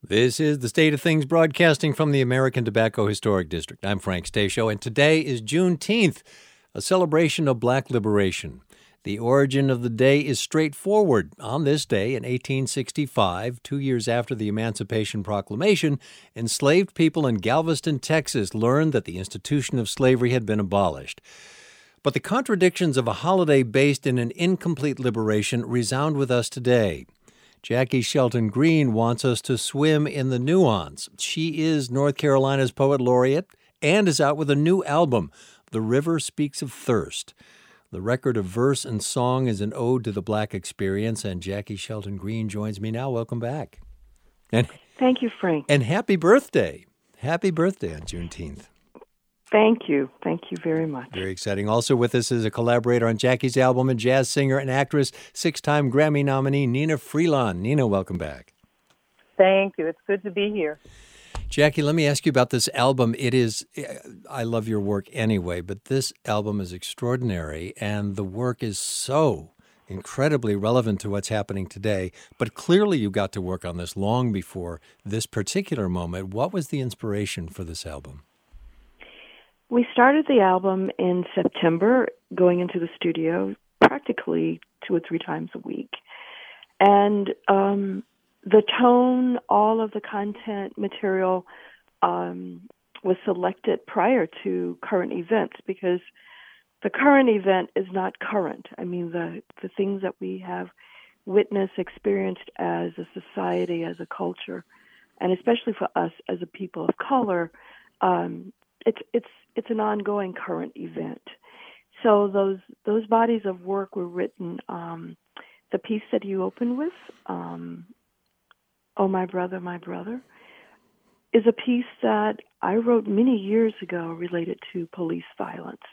This is The State of Things, broadcasting from the American Tobacco Historic District. I'm Frank Stasio, and today is Juneteenth, a celebration of Black liberation. The origin of the day is straightforward. On this day in 1865, 2 years after the Emancipation Proclamation, enslaved people in Galveston, Texas, learned that the institution of slavery had been abolished. But the contradictions of a holiday based in an incomplete liberation resound with us today. Jackie Shelton Green wants us to swim in the nuance. She is North Carolina's poet laureate and is out with a new album, The River Speaks of Thirst. The record of verse and song is an ode to the Black experience, and Jackie Shelton Green joins me now. Welcome back. And thank you, Frank. And happy birthday. Happy birthday on Juneteenth. Thank you. Thank you very much. Very exciting. Also with us is a collaborator on Jackie's album, a jazz singer and actress, 6-time Grammy nominee Nina Freelon. Nina, welcome back. Thank you. It's good to be here. Jackie, let me ask you about this album. I love your work anyway, but this album is extraordinary, and the work is so incredibly relevant to what's happening today. But clearly you got to work on this long before this particular moment. What was the inspiration for this album? We started the album in September, going into the studio practically 2 or 3 times a week. And the tone, all of the content material was selected prior to current events, because the current event is not current. I mean, the things that we have witnessed, experienced as a society, as a culture, and especially for us as a people of color, it's an ongoing current event. So those bodies of work were written. The piece that you opened with, Oh, My Brother, is a piece that I wrote many years ago related to police violence.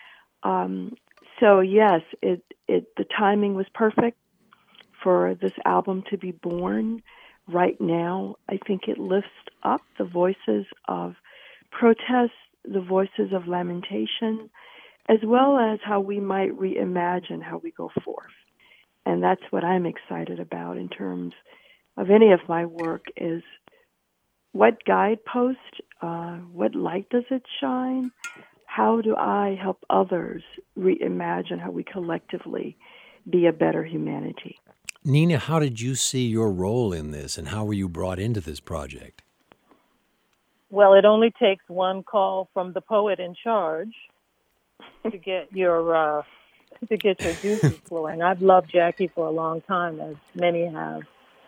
So yes, the timing was perfect for this album to be born right now. I think it lifts up the voices of protest, the voices of lamentation, as well as how we might reimagine how we go forth. And that's what I'm excited about in terms of any of my work, is what guidepost, what light does it shine? How do I help others reimagine how we collectively be a better humanity? Nina, how did you see your role in this, and how were you brought into this project? Well, it only takes one call from the poet in charge to get your juices flowing. I've loved Jackie for a long time, as many have.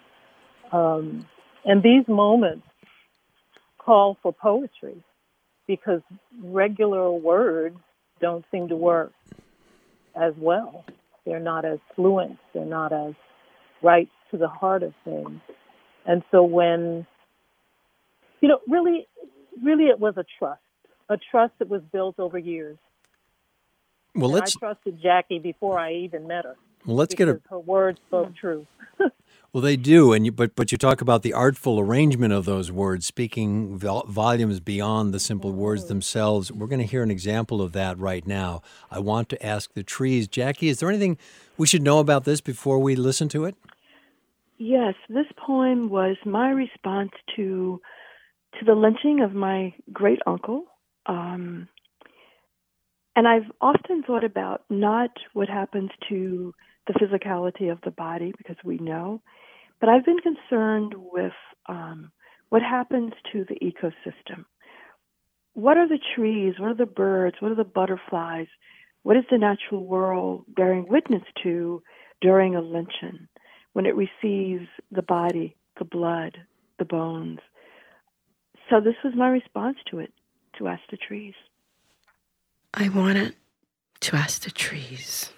And these moments call for poetry, because regular words don't seem to work as well. They're not as fluent. They're not as right to the heart of things. And so when, really it was a trust that was built over years. Well, I trusted Jackie before I even met her. Well, let's get her words spoke true. Well, they do, but you talk about the artful arrangement of those words, speaking volumes beyond the simple words themselves. We're going to hear an example of that right now. I want to ask the trees. Jackie, is there anything we should know about this before we listen to it? Yes, this poem was my response to the lynching of my great uncle. And I've often thought about not what happens to the physicality of the body, because we know, but I've been concerned with what happens to the ecosystem. What are the trees? What are the birds? What are the butterflies? What is the natural world bearing witness to during a lynching, when it receives the body, the blood, the bones? So this was my response to it, to ask the trees. I wanted to ask the trees.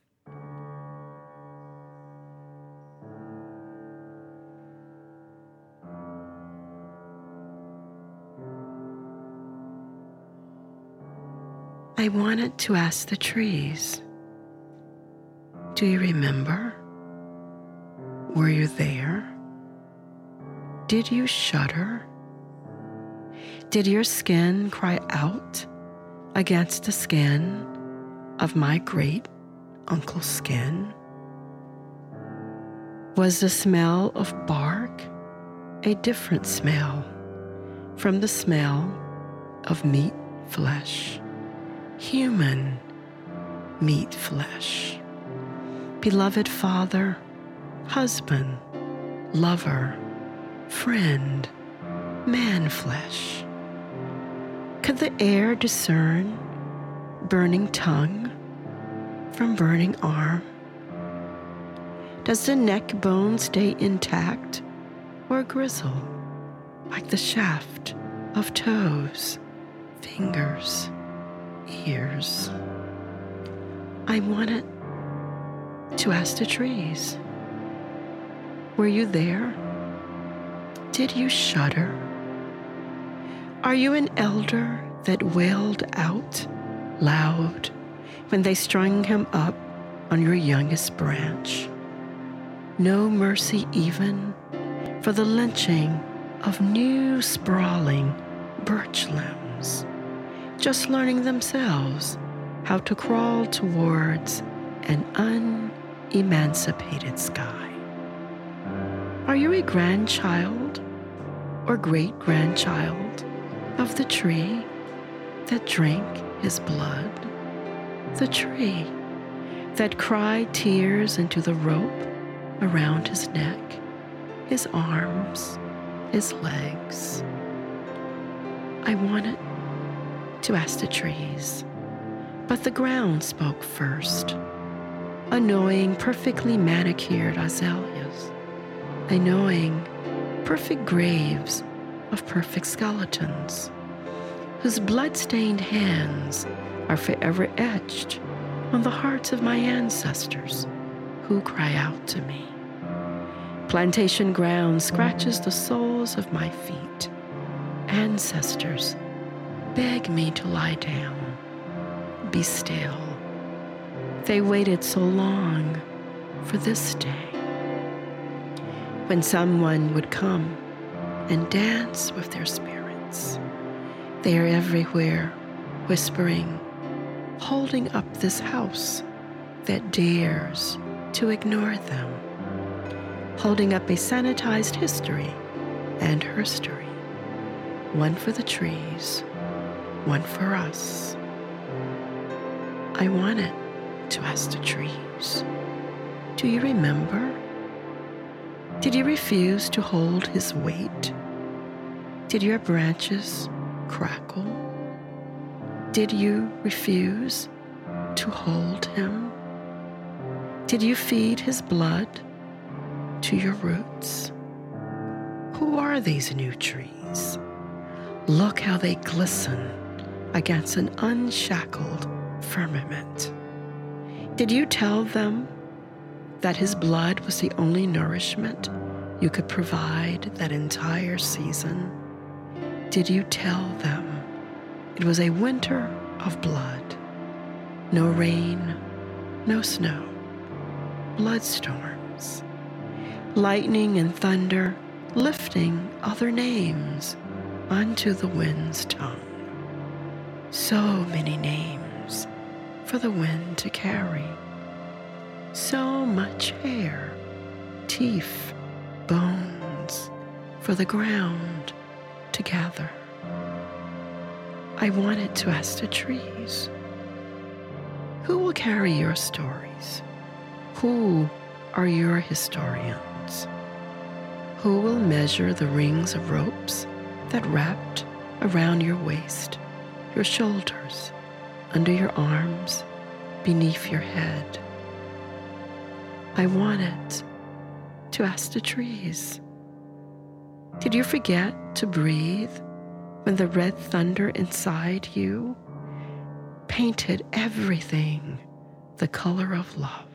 I wanted to ask the trees, do you remember? Were you there? Did you shudder? Did your skin cry out against the skin of my great uncle's skin? Was the smell of bark a different smell from the smell of meat flesh, human meat flesh. Beloved father, husband, lover, friend, man flesh. Could the air discern burning tongue from burning arm? Does the neck bone stay intact or grizzle like the shaft of toes, fingers, ears? I wanted to ask the trees, were you there? Did you shudder? Are you an elder that wailed out loud when they strung him up on your youngest branch? No mercy even for the lynching of new sprawling birch limbs, just learning themselves how to crawl towards an unemancipated sky. Are you a grandchild or great-grandchild of the tree that drank his blood? The tree that cried tears into the rope around his neck, his arms, his legs. I wanted to ask the trees, but the ground spoke first. Annoying, perfectly manicured azaleas, annoying, perfect graves of perfect skeletons, whose blood-stained hands are forever etched on the hearts of my ancestors who cry out to me. Plantation ground scratches the soles of my feet. Ancestors beg me to lie down, be still. They waited so long for this day, when someone would come and dance with their spirits. They are everywhere, whispering, holding up this house that dares to ignore them, holding up a sanitized history and herstory, one for the trees, one for us. I wanted to ask the trees, do you remember? Did you refuse to hold his weight? Did your branches crackle? Did you refuse to hold him? Did you feed his blood to your roots? Who are these new trees? Look how they glisten against an unshackled firmament. Did you tell them that his blood was the only nourishment you could provide that entire season? Did you tell them it was a winter of blood? No rain, no snow, blood storms, lightning and thunder lifting other names onto the wind's tongue. So many names for the wind to carry. So much hair, teeth, bones for the ground to gather. I wanted to ask the trees, who will carry your stories? Who are your historians? Who will measure the rings of ropes that wrapped around your waist, your shoulders, under your arms, beneath your head? I wanted to ask the trees, did you forget to breathe when the red thunder inside you painted everything the color of love?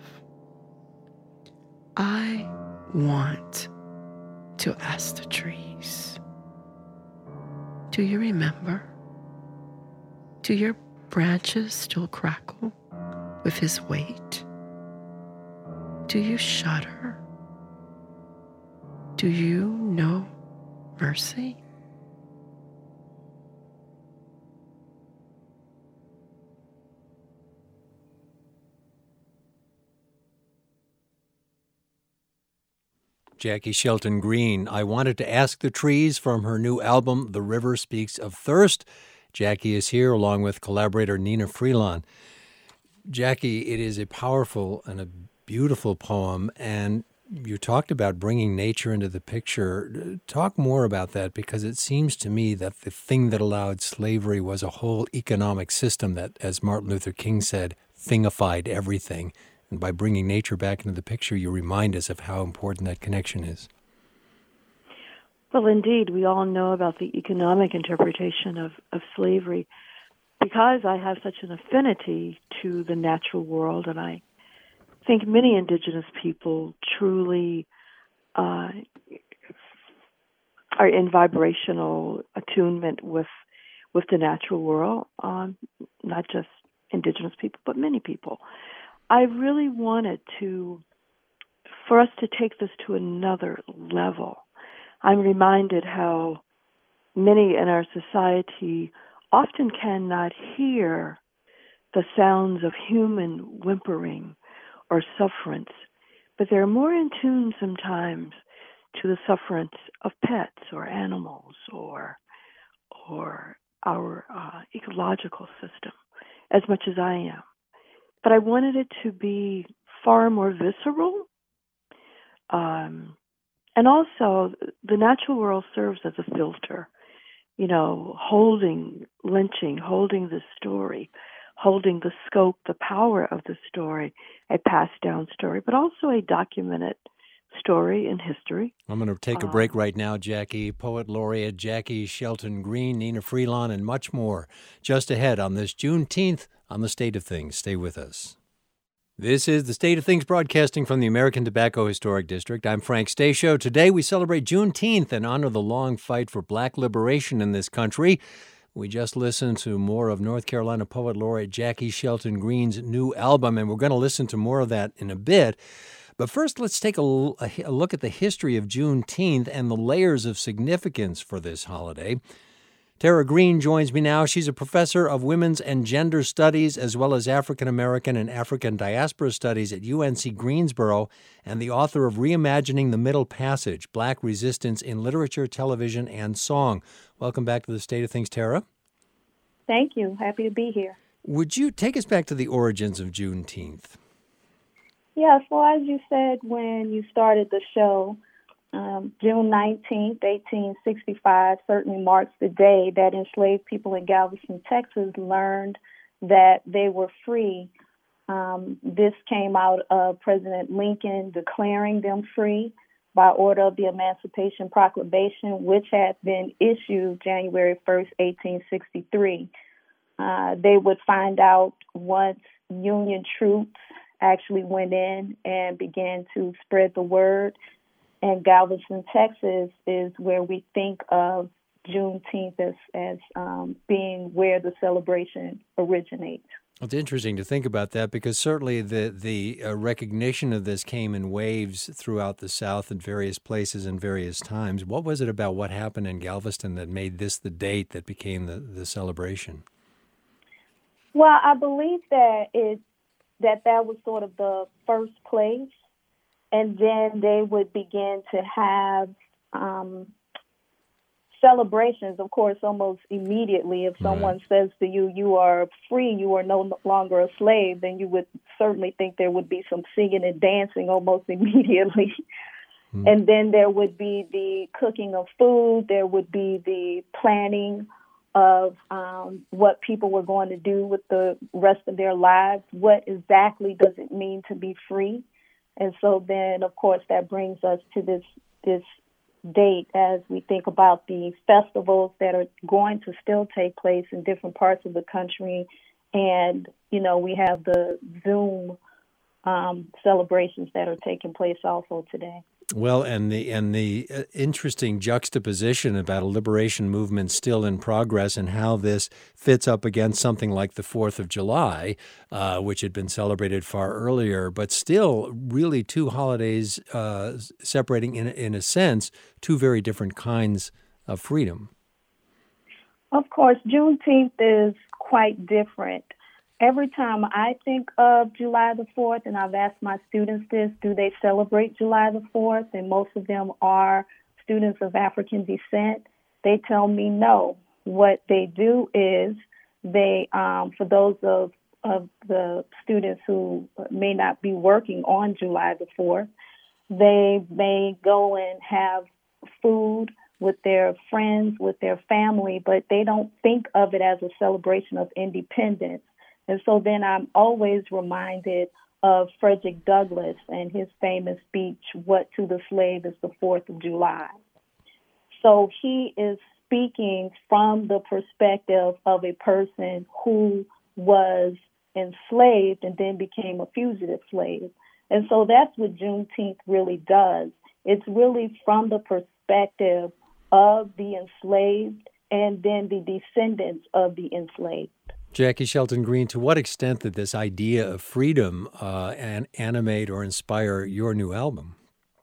I want to ask the trees, do you remember? Do your branches still crackle with his weight? Do you shudder? Do you know mercy? Jackie Shelton Green. I Wanted to Ask the Trees from her new album, The River Speaks of Thirst. Jackie is here along with collaborator Nina Freelon. Jackie, it is a powerful and a beautiful poem, and you talked about bringing nature into the picture. Talk more about that, because it seems to me that the thing that allowed slavery was a whole economic system that, as Martin Luther King said, thingified everything. And by bringing nature back into the picture, you remind us of how important that connection is. Well, indeed, we all know about the economic interpretation of slavery. Because I have such an affinity to the natural world, and I think many indigenous people truly are in vibrational attunement with the natural world, not just indigenous people, but many people. I really wanted for us to take this to another level. I'm reminded how many in our society often cannot hear the sounds of human whimpering or sufferance, but they're more in tune sometimes to the sufferance of pets or animals or our ecological system as much as I am. But I wanted it to be far more visceral. And also, the natural world serves as a filter, holding lynching, holding the story, holding the scope, the power of the story, a passed down story, but also a documented story in history. I'm going to take a break right now, Jackie. Poet laureate Jackie Shelton Green, Nina Freelon, and much more just ahead on this Juneteenth on The State of Things. Stay with us. This is The State of Things, broadcasting from the American Tobacco Historic District. I'm Frank Stasio. Today we celebrate Juneteenth and honor the long fight for black liberation in this country. We just listened to more of North Carolina poet laureate Jackie Shelton Green's new album, and we're going to listen to more of that in a bit. But first, let's take a look at the history of Juneteenth and the layers of significance for this holiday. Tara Green joins me now. She's a professor of women's and gender studies, as well as African American and African diaspora studies at UNC Greensboro, and the author of Reimagining the Middle Passage, Black Resistance in Literature, Television, and Song. Welcome back to The State of Things, Tara. Thank you. Happy to be here. Would you take us back to the origins of Juneteenth? Yes, well, as you said when you started the show, June 19th, 1865 certainly marks the day that enslaved people in Galveston, Texas learned that they were free. This came out of President Lincoln declaring them free by order of the Emancipation Proclamation, which had been issued January 1st, 1863. They would find out once Union troops actually went in and began to spread the word. And Galveston, Texas is where we think of Juneteenth as being where the celebration originates. It's interesting to think about that, because certainly the recognition of this came in waves throughout the South in various places and various times. What was it about what happened in Galveston that made this the date that became the celebration? Well, I believe that was sort of the first place. And then they would begin to have celebrations, of course, almost immediately. If someone says to you, you are free, you are no longer a slave, then you would certainly think there would be some singing and dancing almost immediately. And then there would be the cooking of food. There would be the planning of what people were going to do with the rest of their lives. What exactly does it mean to be free? And so then, of course, that brings us to this date as we think about the festivals that are going to still take place in different parts of the country. And, we have the Zoom celebrations that are taking place also today. Well, and the interesting juxtaposition about a liberation movement still in progress and how this fits up against something like the 4th of July, which had been celebrated far earlier, but still really two holidays separating, in a sense, two very different kinds of freedom. Of course, Juneteenth is quite different every time I think of July the 4th, and I've asked my students this, do they celebrate July the 4th? And most of them are students of African descent. They tell me no. What they do is they, for those of the students who may not be working on July the 4th, they may go and have food with their friends, with their family, but they don't think of it as a celebration of independence. And so then I'm always reminded of Frederick Douglass and his famous speech, "What to the slave is the 4th of July." So he is speaking from the perspective of a person who was enslaved and then became a fugitive slave. And so that's what Juneteenth really does. It's really from the perspective of the enslaved and then the descendants of the enslaved. Jackie Shelton Green, to what extent did this idea of freedom and animate or inspire your new album?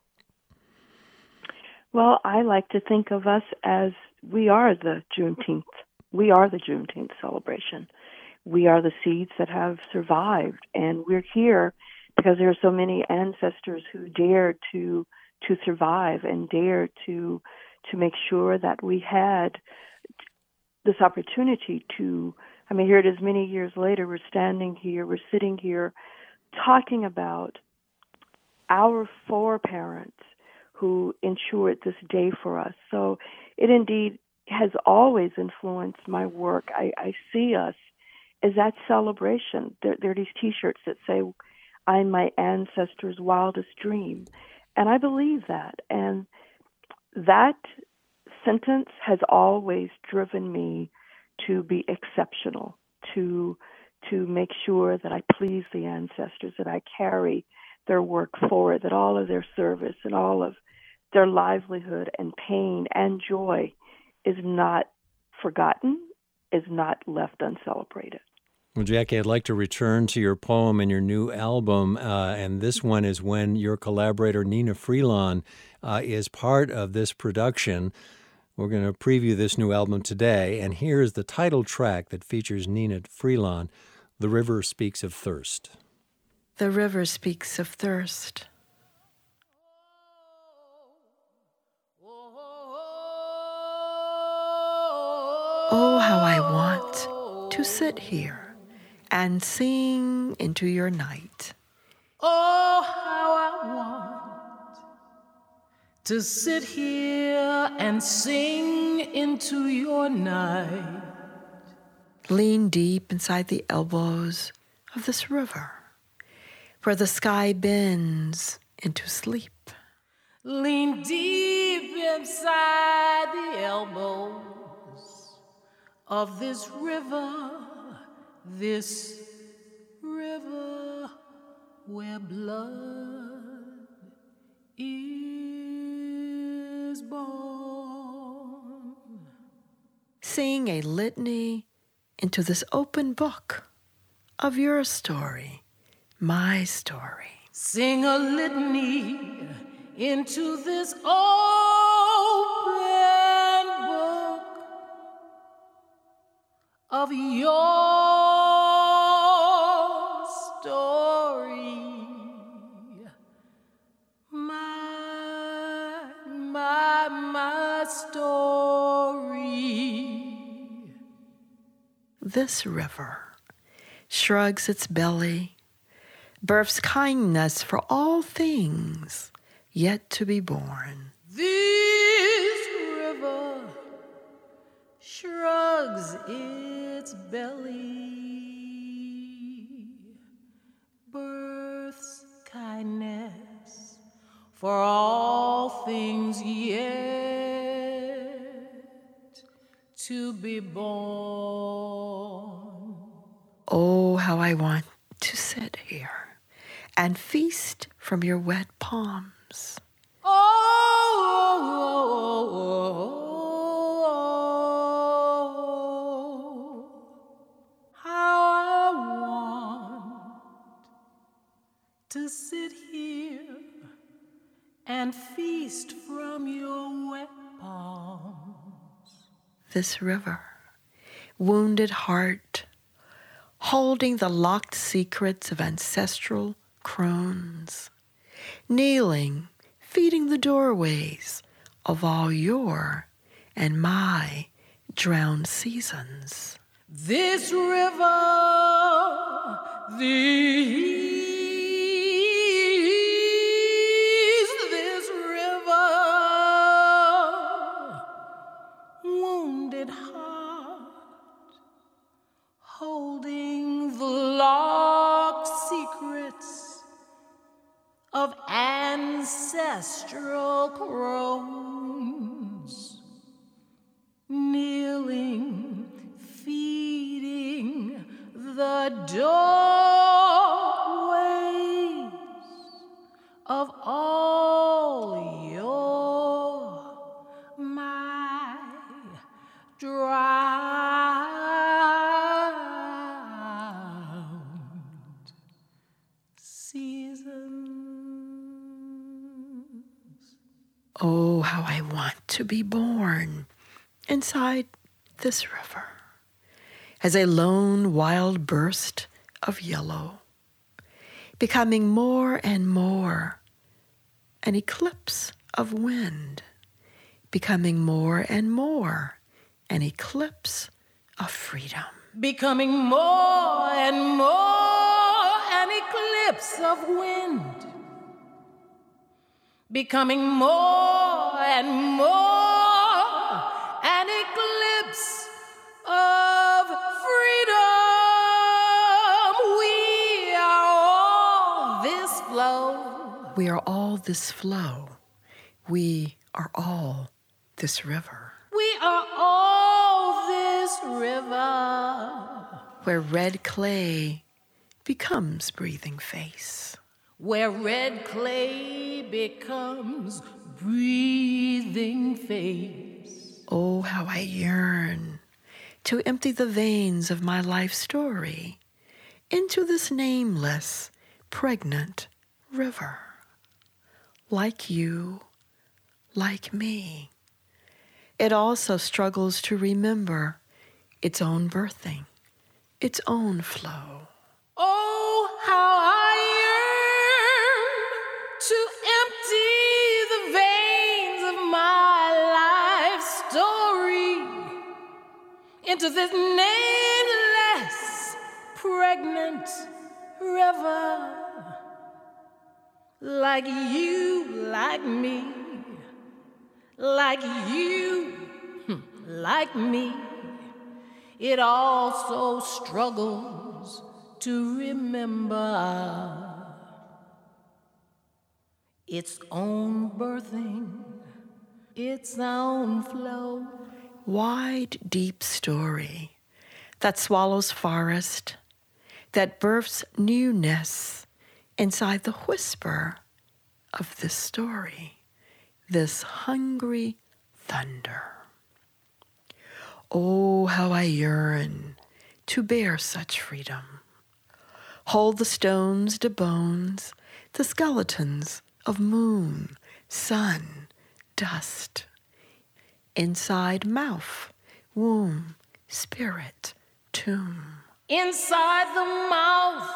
Well, I like to think of us as we are the Juneteenth. We are the Juneteenth celebration. We are the seeds that have survived, and we're here because there are so many ancestors who dared to survive and dared to make sure that we had this opportunity to, I mean, here it is many years later, we're standing here, we're sitting here talking about our foreparents who ensured this day for us. So it indeed has always influenced my work. I see us as that celebration. There are these T-shirts that say, "I'm my ancestors' wildest dream." And I believe that. And that sentence has always driven me to be exceptional, to make sure that I please the ancestors, that I carry their work forward, that all of their service and all of their livelihood and pain and joy is not forgotten, is not left uncelebrated. Well, Jackie, I'd like to return to your poem and your new album, and this one is when your collaborator Nina Freelon is part of this production. We're going to preview this new album today, and here's the title track that features Nina Freelon, "The River Speaks of Thirst." The river speaks of thirst. Oh, how I want to sit here and sing into your night. Oh, how I want to sit here and sing into your night. Lean deep inside the elbows of this river, where the sky bends into sleep. Lean deep inside the elbows of this river where blood is born. Sing a litany into this open book of your story, my story. Sing a litany into this open book of your story, my story. This river shrugs its belly, births kindness for all things yet to be born. This river shrugs its belly, births kindness for all things yet to be born. Oh, how I want to sit here and feast from your wet palms. How I want to sit here and feast from your wet palms. This river, wounded heart, holding the locked secrets of ancestral crones, kneeling, feeding the doorways of all your and my drowned seasons. This river, this river, wounded heart, holding the locked secrets of ancestral crones, kneeling, feeding the doorways of all your, my drowned seasons. Oh, how I want to be born inside this river as a lone wild burst of yellow, becoming more and more an eclipse of wind, becoming more and more an eclipse of freedom. Becoming more and more an eclipse of wind, becoming more and more an eclipse of freedom. We are all this flow. We are all this flow. We are all this river. We are all this river. Where red clay becomes breathing face. Where red clay becomes breathing face. Oh, how I yearn to empty the veins of my life story into this nameless, pregnant river. Like you, like me, it also struggles to remember its own birthing, its own flow. Oh, how I yearn to empty the veins of my life story into this nameless, pregnant river. Like you, like me, like you, like me, it also struggles to remember its own birthing, its own flow. Wide, deep story that swallows forest, that births newness inside the whisper of this story, this hungry thunder. Oh, how I yearn to bear such freedom. Hold the stones to bones, the skeletons of moon, sun, dust. Inside mouth, womb, spirit, tomb. Inside the mouth,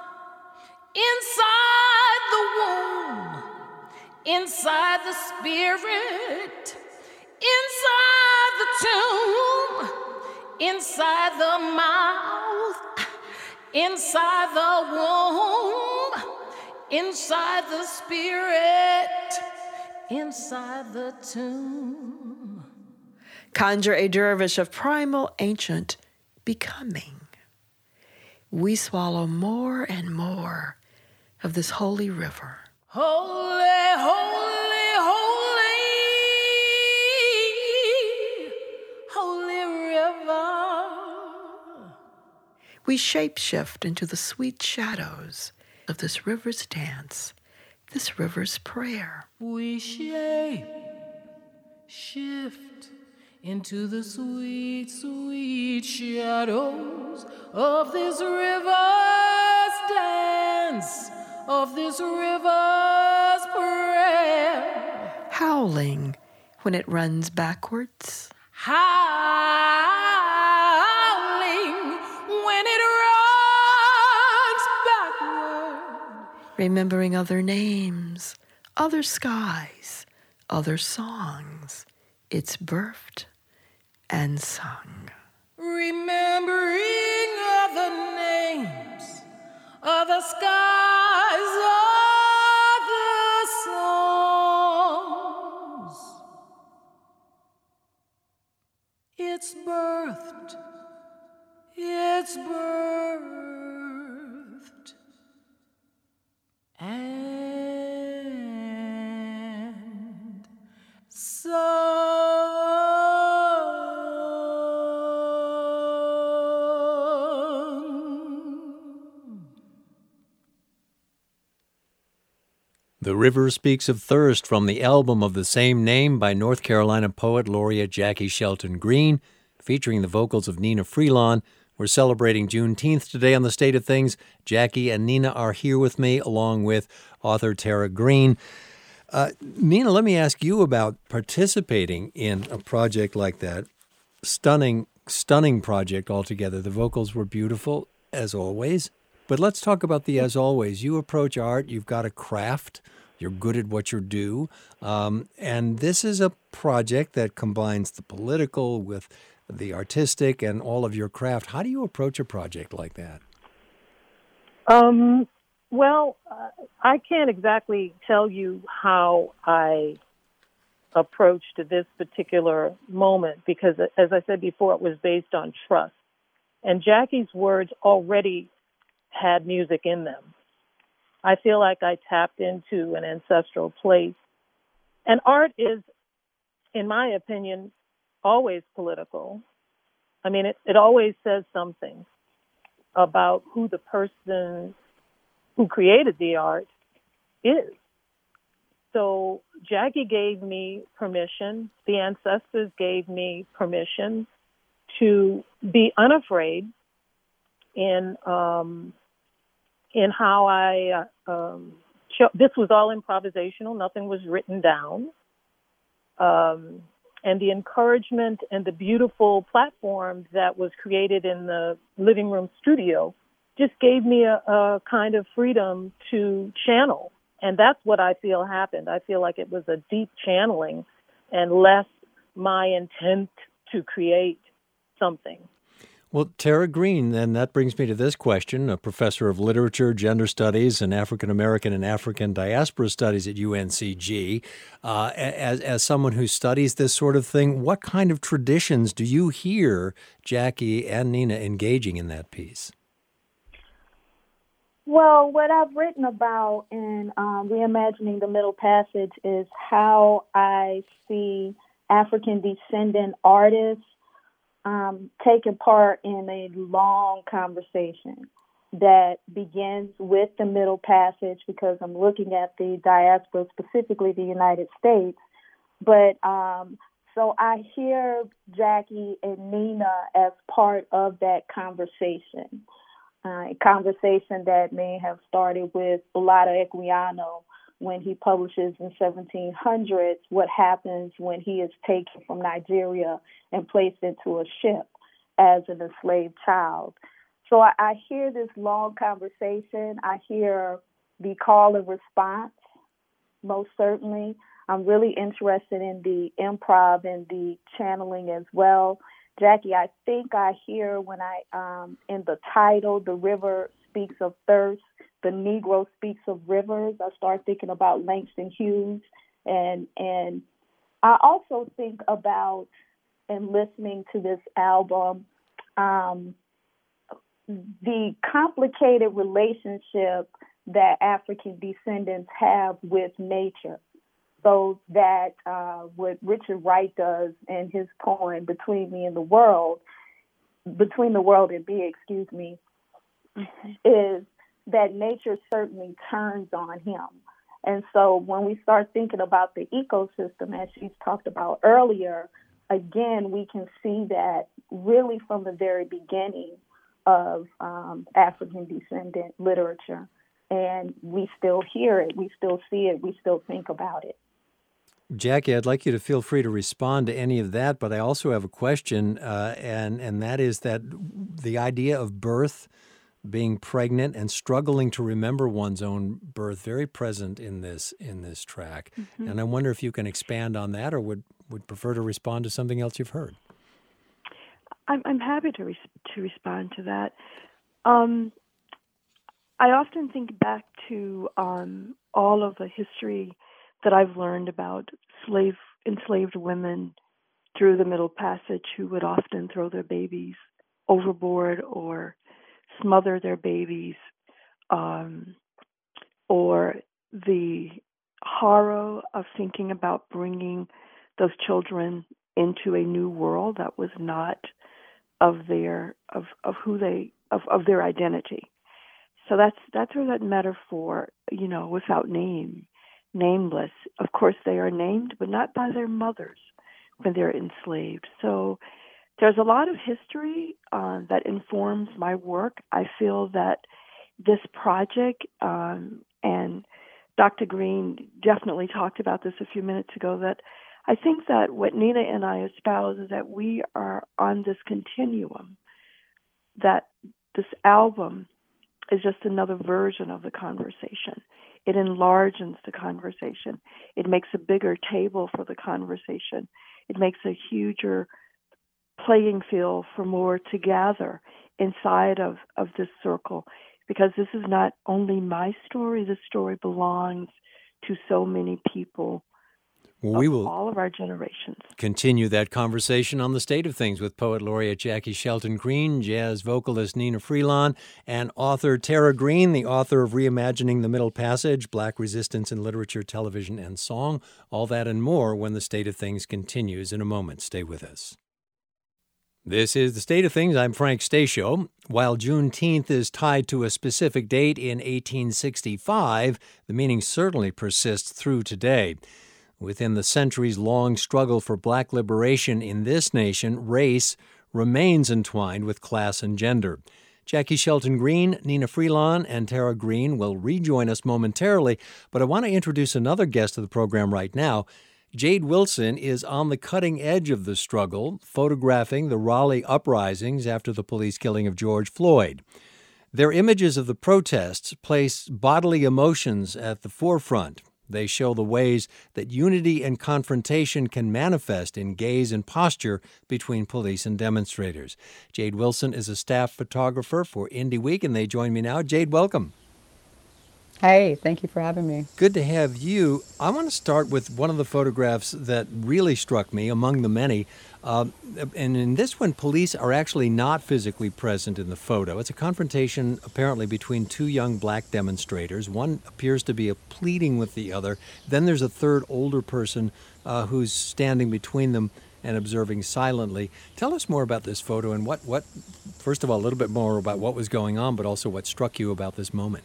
inside the womb, inside the spirit, inside the tomb, inside the mouth, inside the womb, inside the spirit, inside the tomb. Conjure a dervish of primal ancient becoming. We swallow more and more of this holy river. Holy, holy, holy, holy river. We shapeshift into the sweet shadows of this river's dance, this river's prayer. We shift into the sweet, sweet shadows of this river's dance, of this river's prayer. Howling when it runs backwards. Howling when it runs remembering other names, other skies, other songs. It's birthed and sung. Remembering other names, other skies, other songs. It's birthed, it's birthed, and sung. The River Speaks of Thirst from the album of the same name by North Carolina poet laureate Jackie Shelton Green, featuring the vocals of Nina Freelon. We're celebrating Juneteenth today on The State of Things. Jackie and Nina are here with me, along with author Tara Green. Nina, let me ask you about participating in a project like that. Stunning project altogether. The vocals were beautiful, as always. But let's talk about the as always. You approach art, you've got a craft, you're good at what you do. And this is a project that combines the political with the artistic and all of your craft. How do you approach a project like that? Well, I can't exactly tell you how I approached this particular moment because, as I said before, it was based on trust. And Jackie's words already had music in them. I feel like I tapped into an ancestral place. And art is, in my opinion, always political. I mean, it always says something about who the person who created the art is. So Jackie gave me permission, the ancestors gave me permission to be unafraid in how I this was all improvisational. Nothing was written down. And the encouragement and the beautiful platform that was created in the living room studio just gave me a kind of freedom to channel. And that's what I feel happened. I feel like it was a deep channeling and less my intent to create something. Well, Tara Green, then that brings me to this question, a professor of literature, gender studies, and African American and African diaspora studies at UNCG. As someone who studies this sort of thing, what kind of traditions do you hear Jackie and Nina engaging in that piece? Well, what I've written about in Reimagining the Middle Passage is how I see African descendant artists taking part in a long conversation that begins with the Middle Passage, because I'm looking at the diaspora, specifically the United States. But so I hear Jackie and Nina as part of that conversation, a conversation that may have started with Olaudah Equiano when he publishes in 1700s what happens when he is taken from Nigeria and placed into a ship as an enslaved child. So I hear this long conversation. I hear the call and response, most certainly. I'm really interested in the improv and the channeling as well. Jackie, I think I hear when in the title, The River Speaks of Thirst, the Negro speaks of rivers. I start thinking about Langston Hughes. And I also think about, and listening to this album, the complicated relationship that African descendants have with nature. So that what Richard Wright does in his poem, Between the World and Me, is that nature certainly turns on him. And so when we start thinking about the ecosystem, as she's talked about earlier, again, we can see that really from the very beginning of African descendant literature. And we still hear it, we still see it, we still think about it. Jackie, I'd like you to feel free to respond to any of that, but I also have a question, and that is that the idea of birth being pregnant and struggling to remember one's own birth, very present in this track. Mm-hmm. And I wonder if you can expand on that, or would prefer to respond to something else you've heard. I'm happy to respond to that. I often think back to all of the history that I've learned about enslaved women through the Middle Passage who would often throw their babies overboard or smother their babies, or the horror of thinking about bringing those children into a new world that was not of their identity. So that's where that metaphor, without name, nameless. Of course, they are named, but not by their mothers when they're enslaved. So there's a lot of history that informs my work. I feel that this project, and Dr. Green definitely talked about this a few minutes ago, that I think that what Nina and I espouse is that we are on this continuum, that this album is just another version of the conversation. It enlarges the conversation. It makes a bigger table for the conversation. It makes a huger playing field for more to gather inside of this circle, because this is not only my story. This story belongs to so many people. Well, we will all of our generations continue that conversation on The State of Things with Poet Laureate Jackie Shelton Green, jazz vocalist Nina Freelon, and author Tara Green, the author of Reimagining the Middle Passage, Black Resistance in Literature, Television, and Song. All that and more when The State of Things continues in a moment. Stay with us. This is The State of Things. I'm Frank Stasio. While Juneteenth is tied to a specific date in 1865, the meaning certainly persists through today. Within the centuries-long struggle for black liberation in this nation, race remains entwined with class and gender. Jackie Shelton Green, Nina Freelon, and Tara Green will rejoin us momentarily, but I want to introduce another guest of the program right now. Jade Wilson is on the cutting edge of the struggle, photographing the Raleigh uprisings after the police killing of George Floyd. Their images of the protests place bodily emotions at the forefront. They show the ways that unity and confrontation can manifest in gaze and posture between police and demonstrators. Jade Wilson is a staff photographer for Indie Week, and they join me now. Jade, welcome. Hey, thank you for having me. Good to have you. I want to start with one of the photographs that really struck me among the many. And in this one, police are actually not physically present in the photo. It's a confrontation apparently between two young black demonstrators. One appears to be pleading with the other. Then there's a third older person who's standing between them and observing silently. Tell us more about this photo and what, first of all, a little bit more about what was going on, but also what struck you about this moment.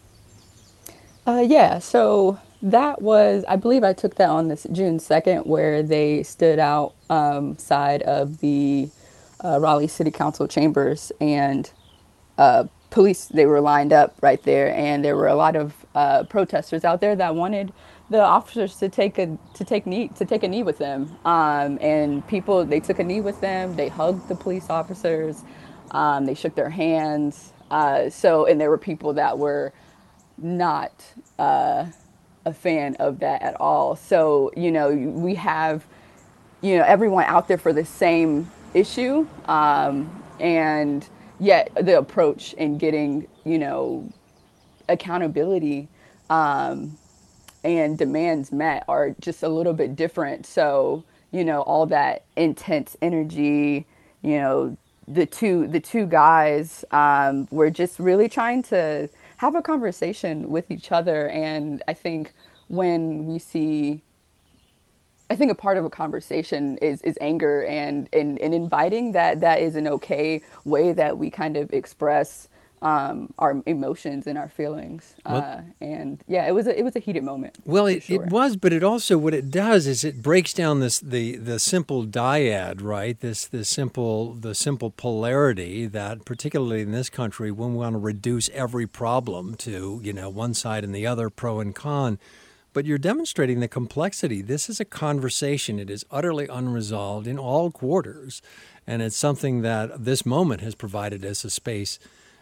So that was, I believe I took that on this June 2nd, where they stood outside of the Raleigh City Council chambers, and police, they were lined up right there, and there were a lot of protesters out there that wanted the officers to take a knee with them. And people, they took a knee with them, they hugged the police officers, they shook their hands. And there were people that were not a fan of that at all. So, we have, everyone out there for the same issue. And yet the approach in getting, accountability and demands met are just a little bit different. So, all that intense energy, the two guys were just really trying to have a conversation with each other. And I think when we see, I think a part of a conversation is anger, and inviting that is an okay way that we kind of express our emotions and our feelings. It was a heated moment. Well, it was, but it also, what it does is it breaks down the simple dyad, right? The simple polarity that, particularly in this country, when we want to reduce every problem to, one side and the other, pro and con. But you're demonstrating the complexity. This is a conversation. It is utterly unresolved in all quarters. And it's something that this moment has provided us a space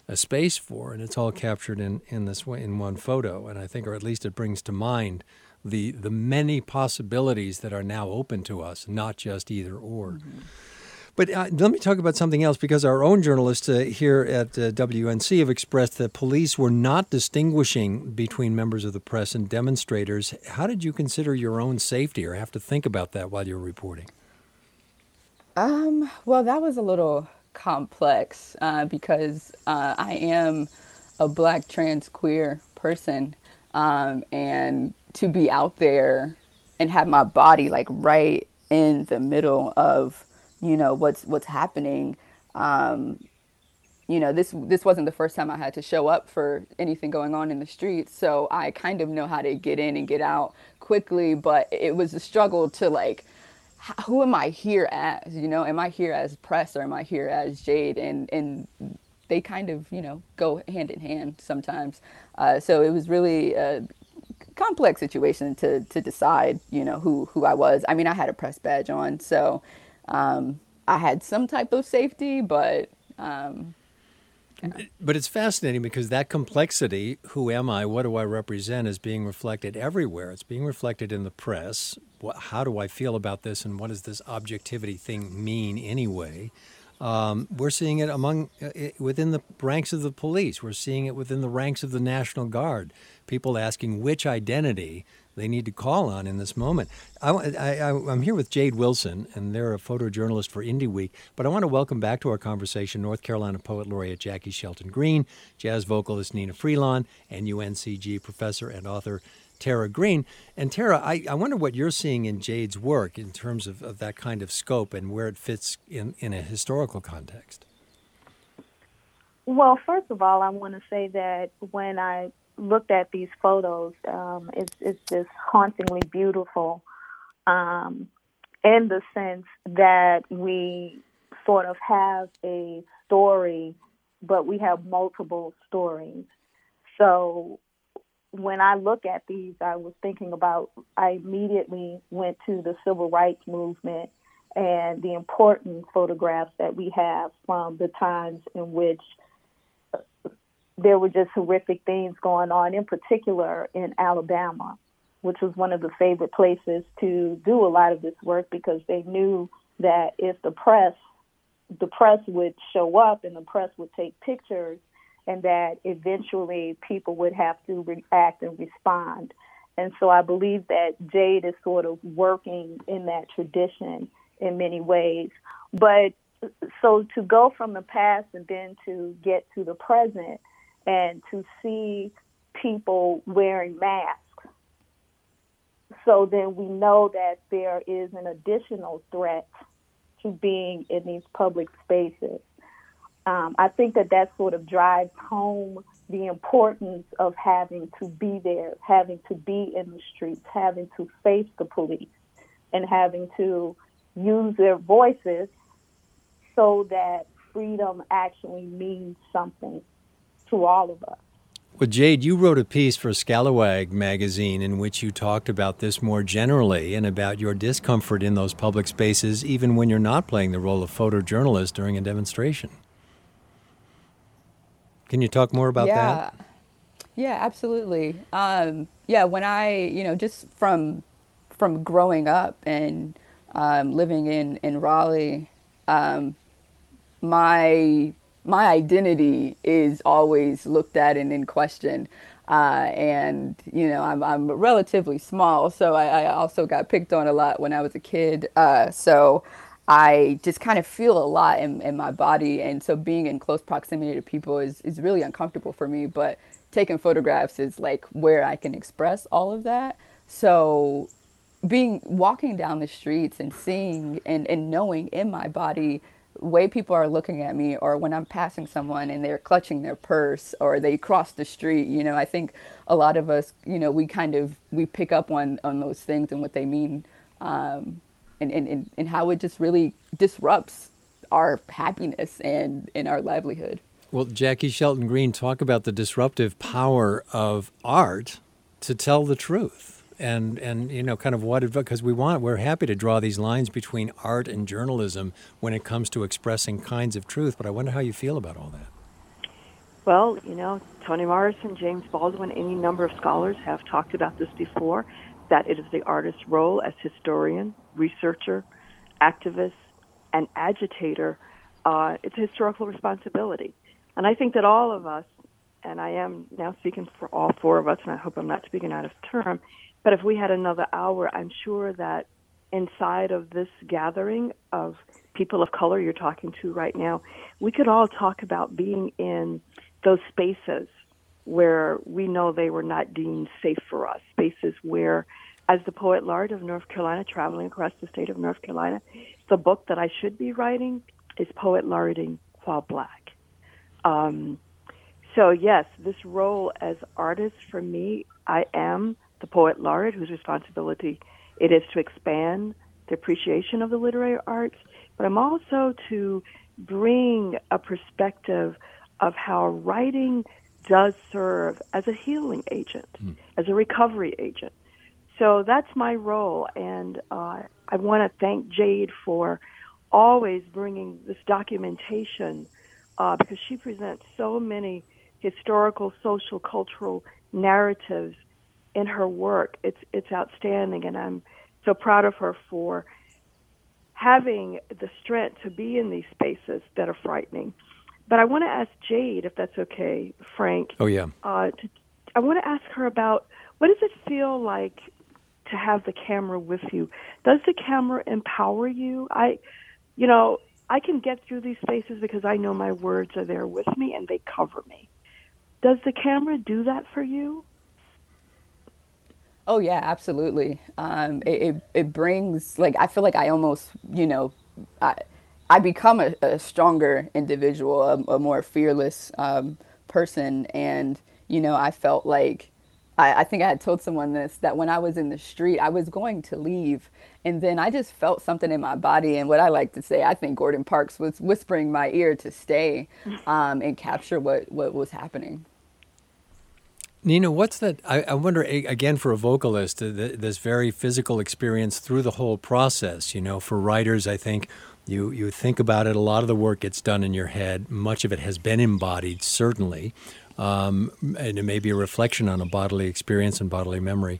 a space for, and it's all captured in this way, in one photo. And I think, or at least it brings to mind the many possibilities that are now open to us, not just either or. Mm-hmm. But let me talk about something else, because our own journalists here at WNC have expressed that police were not distinguishing between members of the press and demonstrators. How did you consider your own safety, or have to think about that while you were reporting? Well, that was a little complex because I am a Black trans queer person, and to be out there and have my body like right in the middle of what's happening. This wasn't the first time I had to show up for anything going on in the streets, so I kind of know how to get in and get out quickly. But it was a struggle to like, who am I here as? Am I here as press, or am I here as Jade? And they kind of go hand in hand sometimes. So it was really a complex situation to decide who I was. I mean, I had a press badge on, so I had some type of safety, but it's fascinating because that complexity, who am I, what do I represent, is being reflected everywhere. It's being reflected in the press. How do I feel about this, and what does this objectivity thing mean anyway? We're seeing it within the ranks of the police. We're seeing it within the ranks of the National Guard. People asking which identity they need to call on in this moment. I'm here with Jade Wilson, and they're a photojournalist for Indie Week. But I want to welcome back to our conversation North Carolina Poet Laureate Jackie Shelton Green, jazz vocalist Nina Freelon, and UNCG professor and author Tara Green. And Tara, I wonder what you're seeing in Jade's work in terms of that kind of scope and where it fits in a historical context. Well, first of all, I want to say that when I looked at these photos, it's just hauntingly beautiful in the sense that we sort of have a story, but we have multiple stories. So when I look at these, I immediately went to the civil rights movement and the important photographs that we have from the times in which there were just horrific things going on, in particular in Alabama, which was one of the favorite places to do a lot of this work, because they knew that if the press would show up and the press would take pictures, and that eventually people would have to react and respond. And so I believe that Jade is sort of working in that tradition in many ways. But so to go from the past and then to get to the present and to see people wearing masks, so then we know that there is an additional threat to being in these public spaces. I think that sort of drives home the importance of having to be there, having to be in the streets, having to face the police, and having to use their voices so that freedom actually means something to all of us. Well, Jade, you wrote a piece for Scalawag magazine in which you talked about this more generally and about your discomfort in those public spaces, even when you're not playing the role of photojournalist during a demonstration. Can you talk more about that? Yeah, absolutely. When I, just from growing up and living in Raleigh, my identity is always looked at and in question. I'm relatively small, so I also got picked on a lot when I was a kid. So I just kind of feel a lot in my body. And so being in close proximity to people is really uncomfortable for me. But taking photographs is like where I can express all of that. So walking down the streets and seeing and knowing in my body way people are looking at me, or when I'm passing someone and they're clutching their purse or they cross the street, I think a lot of us, we pick up on those things and what they mean. And how it just really disrupts our happiness and our livelihood. Well, Jackie Shelton Green, talk about the disruptive power of art to tell the truth. And kind of what, because we're happy to draw these lines between art and journalism when it comes to expressing kinds of truth. But I wonder how you feel about all that. Well, Toni Morrison, James Baldwin, any number of scholars have talked about this before, that it is the artist's role as historian, researcher, activist, and agitator. It's a historical responsibility. And I think that all of us, and I am now speaking for all four of us, and I hope I'm not speaking out of term, but if we had another hour, I'm sure that inside of this gathering of people of color you're talking to right now, we could all talk about being in those spaces where we know they were not deemed safe for us, spaces where, as the poet laureate of North Carolina, traveling across the state of North Carolina, the book that I should be writing is Poet Laureating While Black. So yes, this role as artist for me, I am the poet laureate whose responsibility it is to expand the appreciation of the literary arts, but I'm also to bring a perspective of how writing does serve as a healing agent, as a recovery agent. So that's my role, and I want to thank Jade for always bringing this documentation because she presents so many historical, social, cultural narratives in her work. It's outstanding, and I'm so proud of her for having the strength to be in these spaces that are frightening. But I want to ask Jade, if that's okay, Frank. Oh, yeah. I want to ask her about, what does it feel like to have the camera with you? Does the camera empower you? I can get through these spaces because I know my words are there with me and they cover me. Does the camera do that for you? Oh yeah, absolutely. It brings, like, I feel like I almost, I become a stronger individual, a more fearless person, and I felt like I think I had told someone this, that when I was in the street, I was going to leave, and then I just felt something in my body, and what I like to say, I think Gordon Parks was whispering my ear to stay and capture what was happening. Nina, what's that? I wonder, again, for a vocalist, this very physical experience through the whole process. For writers, I think you think about it, a lot of the work gets done in your head. Much of it has been embodied, certainly. And it may be a reflection on a bodily experience and bodily memory.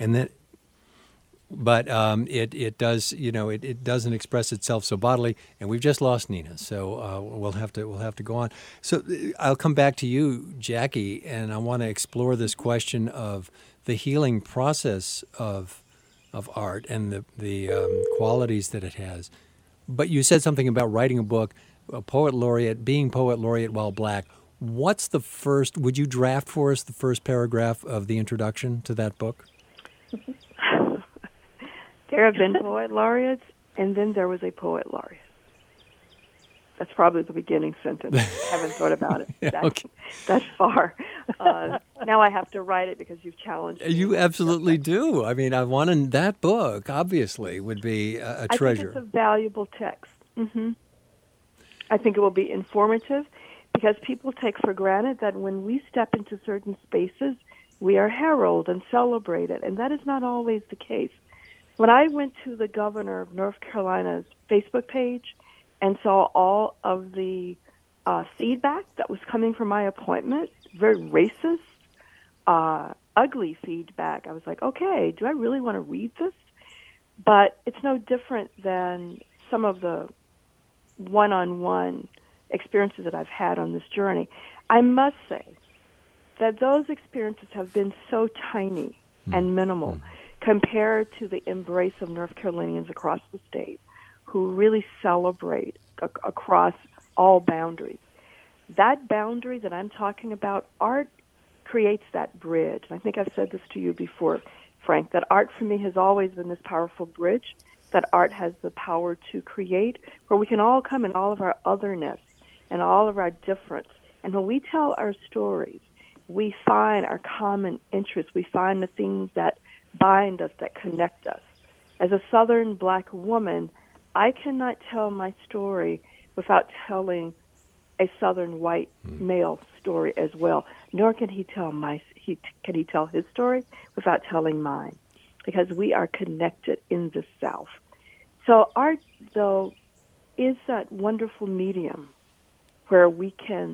But it does, it doesn't express itself so bodily, and we've just lost Nina, so we'll have to go on. So I'll come back to you, Jackie, and I want to explore this question of the healing process of art and the qualities that it has. But you said something about writing a book, being poet laureate while black. What's the first? Would you draft for us the first paragraph of the introduction to that book? There have been poet laureates, and then there was a poet laureate. That's probably the beginning sentence. I haven't thought about it that far. Now I have to write it because you've challenged me. You absolutely do. I mean, that book, obviously, would be a treasure. I think it's a valuable text. Mm-hmm. I think it will be informative because people take for granted that when we step into certain spaces, we are heralded and celebrated, and that is not always the case. When I went to the governor of North Carolina's Facebook page and saw all of the feedback that was coming from my appointment, very racist, ugly feedback, I was like, okay, do I really want to read this? But it's no different than some of the one-on-one experiences that I've had on this journey. I must say that those experiences have been so tiny and minimal compared to the embrace of North Carolinians across the state who really celebrate across all boundaries. That boundary that I'm talking about, art creates that bridge. And I think I've said this to you before, Frank, that art for me has always been this powerful bridge, that art has the power to create where we can all come in all of our otherness and all of our difference. And when we tell our stories, we find our common interests. We find the things that bind us, that connect us. As a Southern black woman, I cannot tell my story without telling a Southern white male story as well. Nor can he tell his story without telling mine, because we are connected in the South. So art, though, is that wonderful medium where we can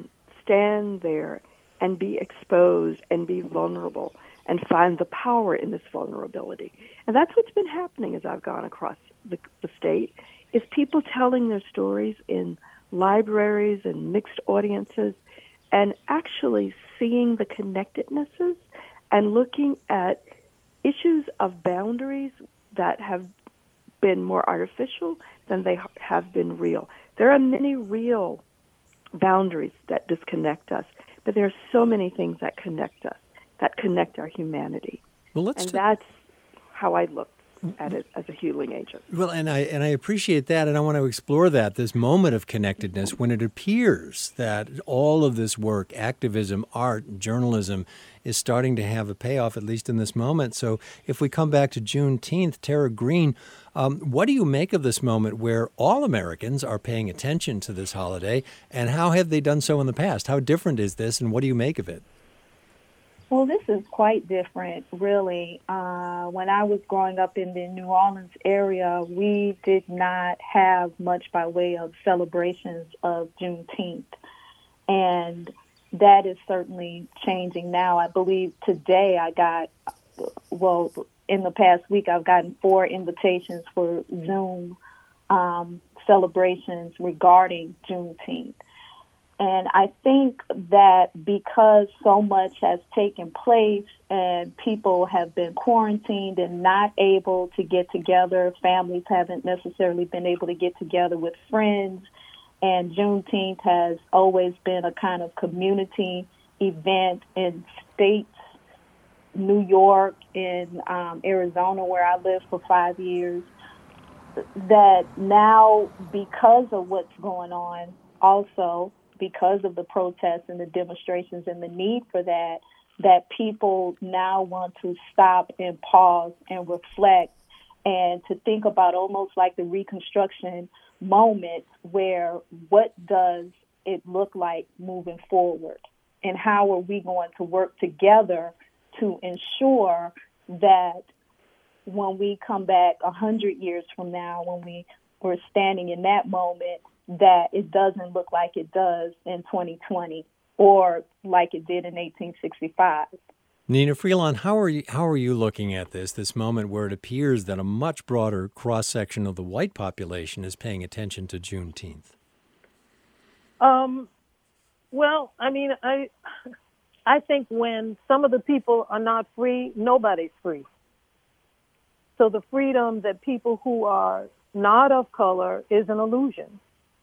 stand there and be exposed and be vulnerable and find the power in this vulnerability. And that's what's been happening as I've gone across the state, is people telling their stories in libraries and mixed audiences and actually seeing the connectednesses and looking at issues of boundaries that have been more artificial than they have been real. There are many real boundaries that disconnect us, but there are so many things that connect us, that connect our humanity. Well, and that's how I look at it as a healing agent. Well, and I appreciate that, and I want to explore that, this moment of connectedness when it appears that all of this work, activism, art, journalism, is starting to have a payoff, at least in this moment. So if we come back to Juneteenth, Tara Green, what do you make of this moment where all Americans are paying attention to this holiday, and how have they done so in the past? How different is this, and what do you make of it? Well, this is quite different, really. When I was growing up in the New Orleans area, we did not have much by way of celebrations of Juneteenth. And that is certainly changing now. I believe today in the past week, I've gotten 4 invitations for Zoom celebrations regarding Juneteenth. And I think that because so much has taken place and people have been quarantined and not able to get together, families haven't necessarily been able to get together with friends, and Juneteenth has always been a kind of community event in states, New York, in Arizona, where I lived for 5 years, that now, because of what's going on, also because of the protests and the demonstrations and the need for that, that people now want to stop and pause and reflect and to think about almost like the Reconstruction moment, where what does it look like moving forward, and how are we going to work together to ensure that when we come back 100 years from now, when we're standing in that moment, that it doesn't look like it does in 2020 or like it did in 1865. Nina Freelon, how are you looking at this moment where it appears that a much broader cross-section of the white population is paying attention to Juneteenth? Well, I mean, I think when some of the people are not free, nobody's free. So the freedom that people who are not of color is an illusion.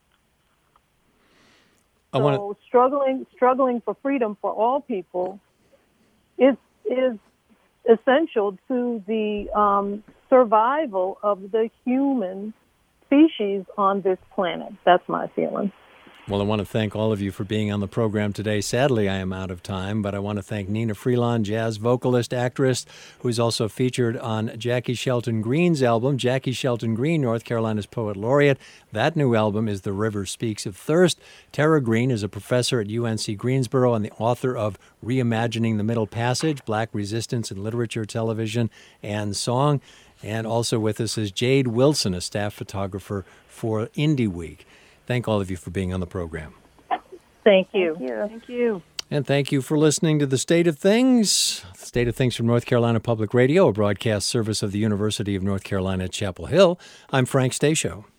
So struggling for freedom for all people is essential to the survival of the human species on this planet. That's my feeling. Well, I want to thank all of you for being on the program today. Sadly, I am out of time, but I want to thank Nina Freelon, jazz vocalist, actress, who's also featured on Jackie Shelton Green's album. Jackie Shelton Green, North Carolina's poet laureate. That new album is The River Speaks of Thirst. Tara Green is a professor at UNC Greensboro and the author of Reimagining the Middle Passage, Black Resistance in Literature, Television, and Song. And also with us is Jade Wilson, a staff photographer for Indie Week. Thank all of you for being on the program. Thank you. Thank you. And thank you for listening to The State of Things. The State of Things from North Carolina Public Radio, a broadcast service of the University of North Carolina at Chapel Hill. I'm Frank Stasio.